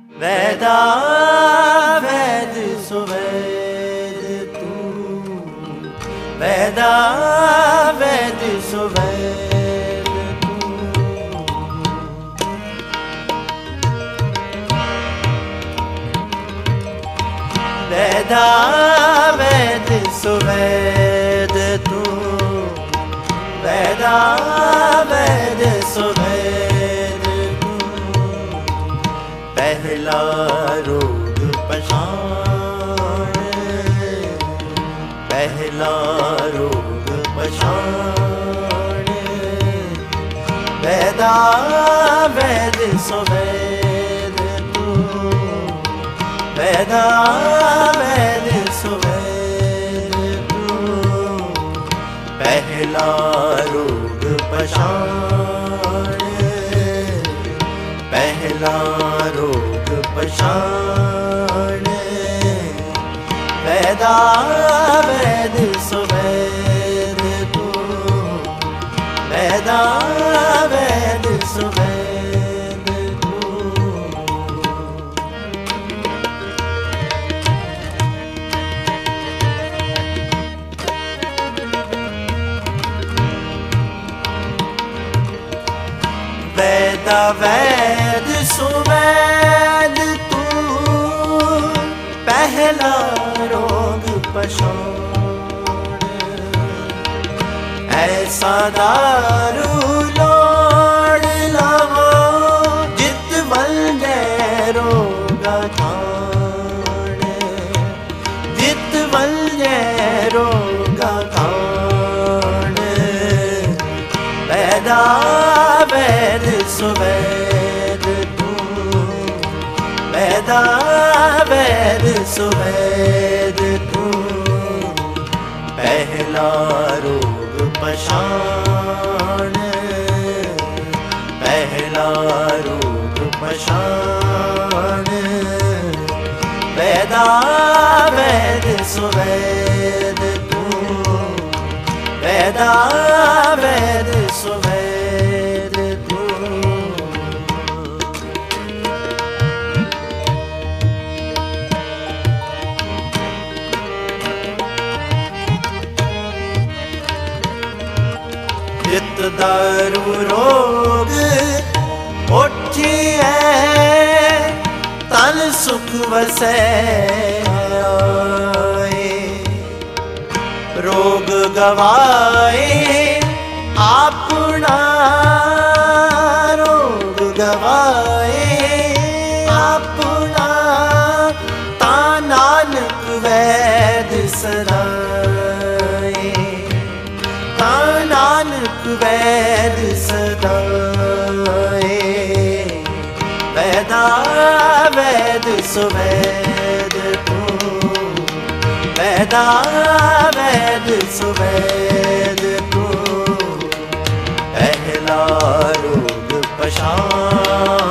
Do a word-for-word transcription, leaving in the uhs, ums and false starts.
वेदा वेद सुवेद तू, वेदा वेद सुवेद तू। वेदा वेद सुवेद तू, वेदा वेद सुवेद तू। पहला रोग पहचान, पहला रोग पहचान। वेदा वेद सुवेद तू, वेदा वेद सुवेद तू। पहला रोग पहचान, पहला रोग पहचान। वेदा वेद सुवेद तू, वेदा वेद सुवेद तू। वेदा वेद सुवेद तू, पहला रोग पहचान। ऐसा दारू लोड़ लवो जित बल जय रोगा खान, जित बल जय रोगा खान। वेदा वेद सुवेद तू, वेदा वेद सुवेद तू। पहला रोग पहचान, पहला रोग पहचान। वेदा वेद सुवेद तू, वेदा वेद सुवेद तू। चित दारू रोग उठी है, तन सुख वसै आए। रोग गवाए अपना, रोग गवाए अपना। ता नानक वैद सदाए, ता नानक वैद सदाए। वेदा वेद सुवेद तू, वेदा वेद सुवेद तू। पहला रोग पहचान,